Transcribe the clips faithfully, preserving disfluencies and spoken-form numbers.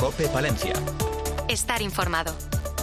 COPE Palencia. Estar informado.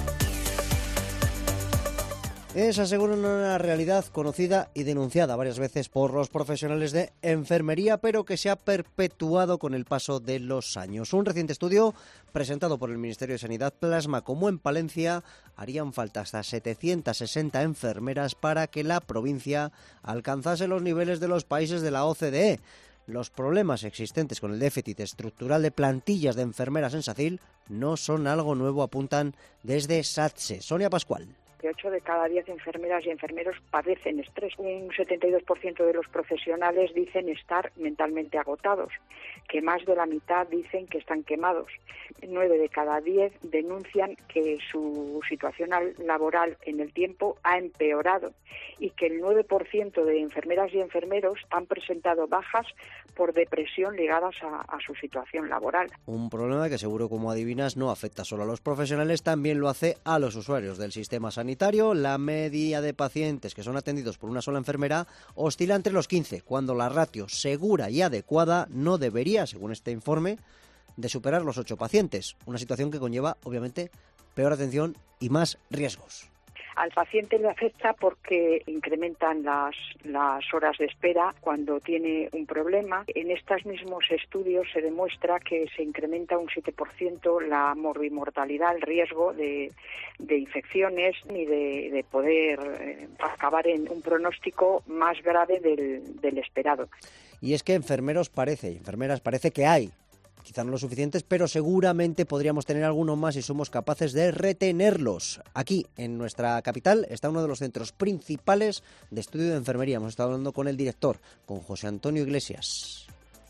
Es, aseguran, una realidad conocida y denunciada varias veces por los profesionales de enfermería, pero que se ha perpetuado con el paso de los años. Un reciente estudio presentado por el Ministerio de Sanidad plasma cómo en Palencia harían falta hasta setecientas sesenta enfermeras para que la provincia alcanzase los niveles de los países de la O C D E. Los problemas existentes con el déficit estructural de plantillas de enfermeras en SACIL no son algo nuevo, apuntan desde SATSE. Sonia Pascual. Que ocho de cada diez enfermeras y enfermeros padecen estrés. Un setenta y dos por ciento de los profesionales dicen estar mentalmente agotados, que más de la mitad dicen que están quemados. nueve de cada diez denuncian que su situación laboral en el tiempo ha empeorado y que el nueve por ciento de enfermeras y enfermeros han presentado bajas por depresión ligadas a, a su situación laboral. Un problema que seguro, como adivinas, no afecta solo a los profesionales, también lo hace a los usuarios del sistema sanitario. La media de pacientes que son atendidos por una sola enfermera oscila entre los quince, cuando la ratio segura y adecuada no debería, según este informe, de superar los ocho pacientes. Una situación que conlleva, obviamente, peor atención y más riesgos. Al paciente le afecta porque incrementan las, las horas de espera cuando tiene un problema. En estos mismos estudios se demuestra que se incrementa un siete por ciento la morbimortalidad, el riesgo de, de infecciones y de, de poder eh, acabar en un pronóstico más grave del, del esperado. Y es que enfermeros parece, enfermeras parece que hay. Quizá no lo suficientes, pero seguramente podríamos tener alguno más si somos capaces de retenerlos. Aquí, en nuestra capital, está uno de los centros principales de estudio de enfermería. Hemos estado hablando con el director, con José Antonio Iglesias.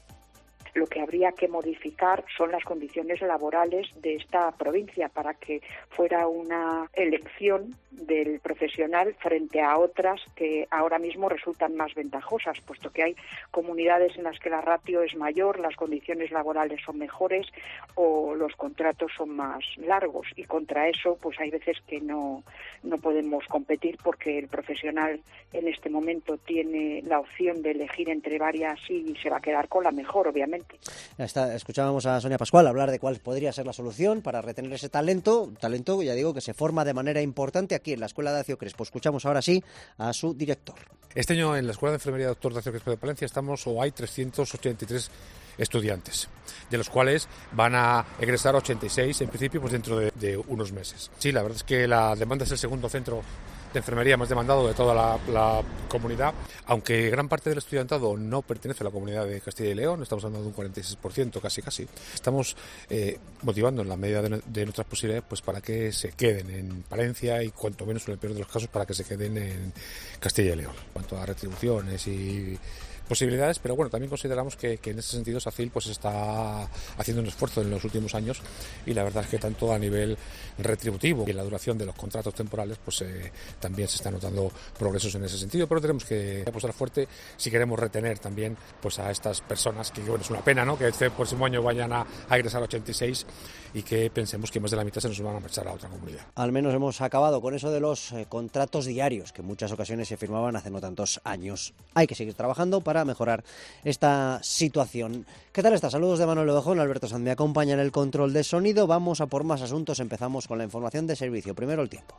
Lo que habría que modificar son las condiciones laborales de esta provincia para que fuera una elección del profesional frente a otras que ahora mismo resultan más ventajosas, puesto que hay comunidades en las que la ratio es mayor, las condiciones laborales son mejores o los contratos son más largos, y contra eso pues hay veces que no, no podemos competir porque el profesional en este momento tiene la opción de elegir entre varias y se va a quedar con la mejor, obviamente. Está, escuchábamos a Sonia Pascual hablar de cuál podría ser la solución para retener ese talento, talento, ya digo, que se forma de manera importante aquí en la Escuela Dacio Crespo. Escuchamos ahora sí a su director. Este año en la Escuela de Enfermería Doctor Dacio Crespo de Palencia estamos o hay trescientos ochenta y tres estudiantes, de los cuales van a egresar ochenta y seis en principio pues dentro de, de unos meses. Sí, la verdad es que la demanda es el segundo centro de enfermería más demandado de toda la, la comunidad, aunque gran parte del estudiantado no pertenece a la comunidad de Castilla y León, estamos hablando de un cuarenta y seis por ciento casi casi. Estamos eh, motivando en la medida de, de nuestras posibilidades pues para que se queden en Palencia y cuanto menos en el peor de los casos para que se queden en Castilla y León. En cuanto a retribuciones y posibilidades, pero bueno, también consideramos que, que en ese sentido SACIL pues está haciendo un esfuerzo en los últimos años y la verdad es que tanto a nivel retributivo y en la duración de los contratos temporales pues eh, también se están notando progresos en ese sentido, pero tenemos que apostar fuerte si queremos retener también pues a estas personas que bueno, es una pena, ¿no?, que este próximo año vayan a, a egresar a ochenta y seis y que pensemos que más de la mitad se nos van a marchar a otra comunidad. Al menos hemos acabado con eso de los eh, contratos diarios que en muchas ocasiones se firmaban hace no tantos años. Hay que seguir trabajando para mejorar esta situación. ¿Qué tal está? Saludos de Manuel Ovejón, Alberto Sanz me acompaña en el control de sonido. Vamos a por más asuntos, empezamos con la información de servicio. Primero el tiempo.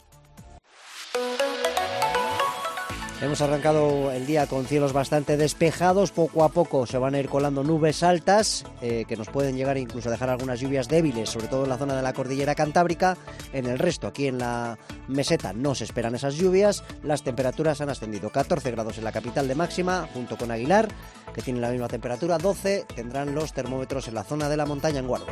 Hemos arrancado el día con cielos bastante despejados, poco a poco se van a ir colando nubes altas eh, que nos pueden llegar incluso a dejar algunas lluvias débiles, sobre todo en la zona de la cordillera cantábrica. En el resto, aquí en la meseta, no se esperan esas lluvias. Las temperaturas han ascendido, catorce grados en la capital de máxima, junto con Aguilar, que tiene la misma temperatura, doce tendrán los termómetros en la zona de la montaña en Guardo.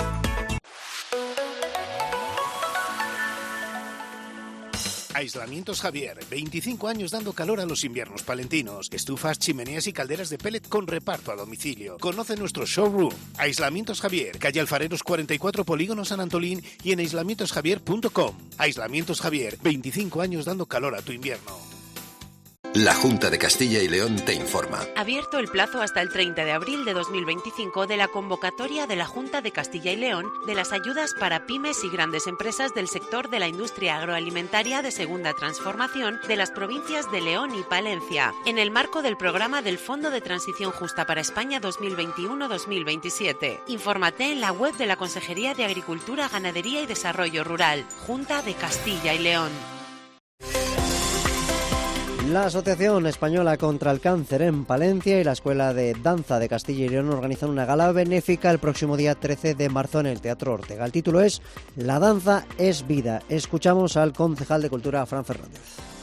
Aislamientos Javier, veinticinco años dando calor a los inviernos palentinos. Estufas, chimeneas y calderas de pellet con reparto a domicilio. Conoce nuestro showroom. Aislamientos Javier, calle Alfareros cuarenta y cuatro, Polígono San Antolín y en aislamientos javier punto com. Aislamientos Javier, veinticinco años dando calor a tu invierno. La Junta de Castilla y León te informa. Abierto el plazo hasta el treinta de abril de dos mil veinticinco de la convocatoria de la Junta de Castilla y León de las ayudas para pymes y grandes empresas del sector de la industria agroalimentaria de segunda transformación de las provincias de León y Palencia, en el marco del programa del Fondo de Transición Justa para España dos mil veintiuno dos mil veintisiete. Infórmate en la web de la Consejería de Agricultura, Ganadería y Desarrollo Rural, Junta de Castilla y León. La Asociación Española contra el Cáncer en Palencia y la Escuela de Danza de Castilla y León organizan una gala benéfica el próximo día trece de marzo en el Teatro Ortega. El título es La danza es vida. Escuchamos al concejal de Cultura, Fran Fernández.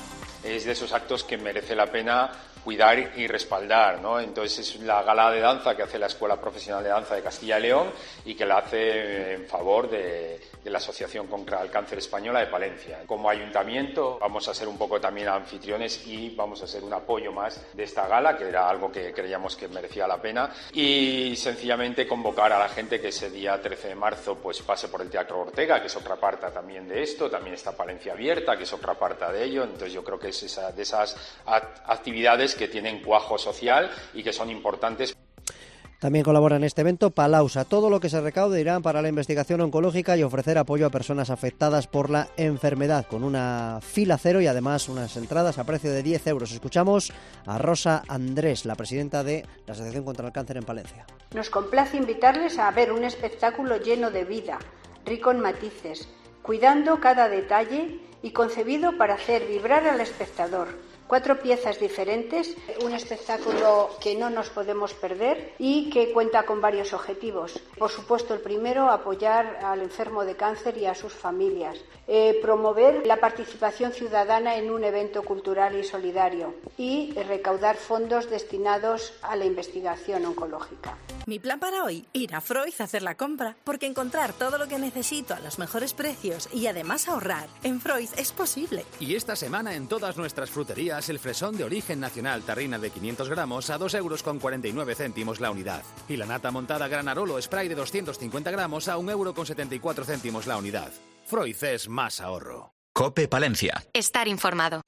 Es de esos actos que merece la pena cuidar y respaldar, ¿no? Entonces es la gala de danza que hace la Escuela Profesional de Danza de Castilla y León y que la hace en favor de, de la Asociación contra el Cáncer Española de Palencia. Como ayuntamiento vamos a ser un poco también anfitriones y vamos a ser un apoyo más de esta gala, que era algo que creíamos que merecía la pena, y sencillamente convocar a la gente que ese día trece de marzo pues pase por el Teatro Ortega, que es otra parte también de esto. También está Palencia Abierta, que es otra parte de ello. Entonces yo creo que es esa, de esas actividades que tienen cuajo social y que son importantes. También colabora en este evento Palausa. Todo lo que se recaude irá para la investigación oncológica y ofrecer apoyo a personas afectadas por la enfermedad, con una fila cero y además unas entradas a precio de diez euros. Escuchamos a Rosa Andrés, la presidenta de la Asociación contra el Cáncer en Palencia. Nos complace invitarles a ver un espectáculo lleno de vida, rico en matices, cuidando cada detalle y concebido para hacer vibrar al espectador. Cuatro piezas diferentes, un espectáculo que no nos podemos perder y que cuenta con varios objetivos. Por supuesto, el primero, apoyar al enfermo de cáncer y a sus familias. Eh, promover la participación ciudadana en un evento cultural y solidario. Y recaudar fondos destinados a la investigación oncológica. Mi plan para hoy, ir a Freud a hacer la compra, porque encontrar todo lo que necesito a los mejores precios y además ahorrar en Freud es posible. Y esta semana en todas nuestras fruterías el fresón de origen nacional Tarrina de quinientos gramos a dos euros con cuarenta y nueve céntimos la unidad. Y la nata montada Granarolo Spray de doscientos cincuenta gramos a un euro con setenta y cuatro céntimos la unidad. Freud es más ahorro. COPE Palencia. Estar informado.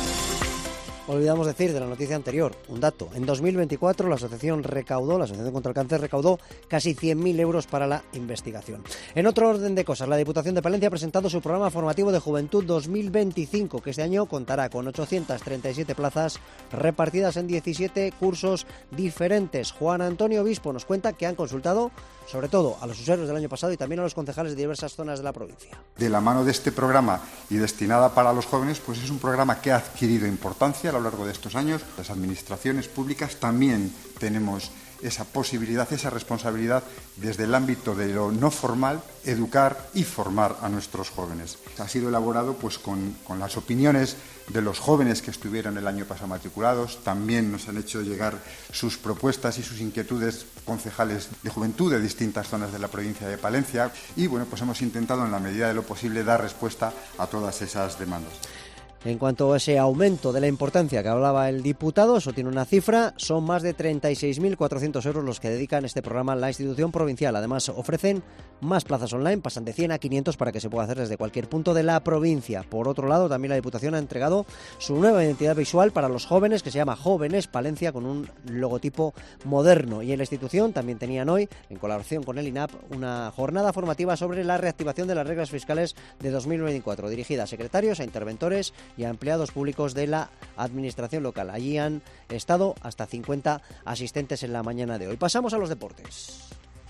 Olvidamos decir de la noticia anterior, un dato. En dos mil veinticuatro la asociación recaudó, la Asociación contra el Cáncer recaudó casi cien mil euros para la investigación. En otro orden de cosas, la Diputación de Palencia ha presentado su programa formativo de Juventud dos mil veinticinco, que este año contará con ochocientas treinta y siete plazas repartidas en diecisiete cursos diferentes. Juan Antonio Obispo nos cuenta que han consultado sobre todo a los usuarios del año pasado y también a los concejales de diversas zonas de la provincia. De la mano de este programa y destinada para los jóvenes, pues es un programa que ha adquirido importancia a lo largo de estos años. Las administraciones públicas también tenemos esa posibilidad, esa responsabilidad desde el ámbito de lo no formal, educar y formar a nuestros jóvenes. Ha sido elaborado pues con, con las opiniones de los jóvenes que estuvieron el año pasado matriculados. También nos han hecho llegar sus propuestas y sus inquietudes concejales de juventud de distintas zonas de la provincia de Palencia y bueno, pues hemos intentado en la medida de lo posible dar respuesta a todas esas demandas. En cuanto a ese aumento de la importancia que hablaba el diputado, eso tiene una cifra, son más de treinta y seis mil cuatrocientos euros los que dedican este programa a la institución provincial. Además, ofrecen más plazas online, pasan de cien a quinientos para que se pueda hacer desde cualquier punto de la provincia. Por otro lado, también la Diputación ha entregado su nueva identidad visual para los jóvenes, que se llama Jóvenes Palencia, con un logotipo moderno. Y en la institución también tenían hoy, en colaboración con el I N A P, una jornada formativa sobre la reactivación de las reglas fiscales de dos mil veinticuatro, dirigida a secretarios, a interventores y a empleados públicos de la administración local. Allí han estado hasta cincuenta asistentes en la mañana de hoy. Pasamos a los deportes.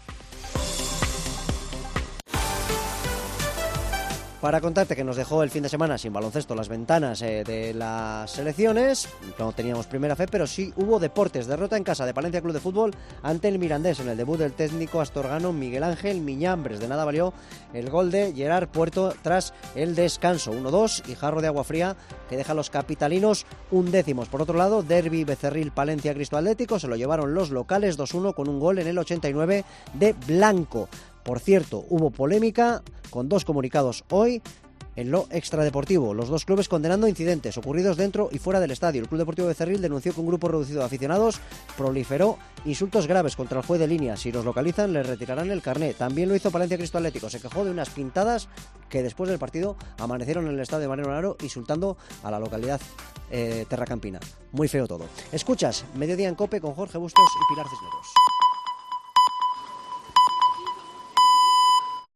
Para contarte que nos dejó el fin de semana sin baloncesto las ventanas eh, de las selecciones, no teníamos primera fe, pero sí hubo deportes. Derrota en casa de Palencia Club de Fútbol ante el Mirandés en el debut del técnico astorgano Miguel Ángel Miñambres. De nada valió el gol de Gerard Puerto tras el descanso. uno dos y jarro de agua fría que deja a los capitalinos undécimos. Por otro lado, derbi Becerril Palencia Cristo Atlético se lo llevaron los locales dos uno con un gol en el ochenta y nueve de Blanco. Por cierto, hubo polémica con dos comunicados hoy en lo extradeportivo. Los dos clubes condenando incidentes ocurridos dentro y fuera del estadio. El Club Deportivo Becerril denunció que un grupo reducido de aficionados proliferó insultos graves contra el juez de línea. Si los localizan, les retirarán el carné. También lo hizo Palencia Cristo Atlético. Se quejó de unas pintadas que después del partido amanecieron en el estadio de Mariano Laro insultando a la localidad eh, Terra Campina. Muy feo todo. Escuchas Mediodía en COPE con Jorge Bustos y Pilar Cisneros.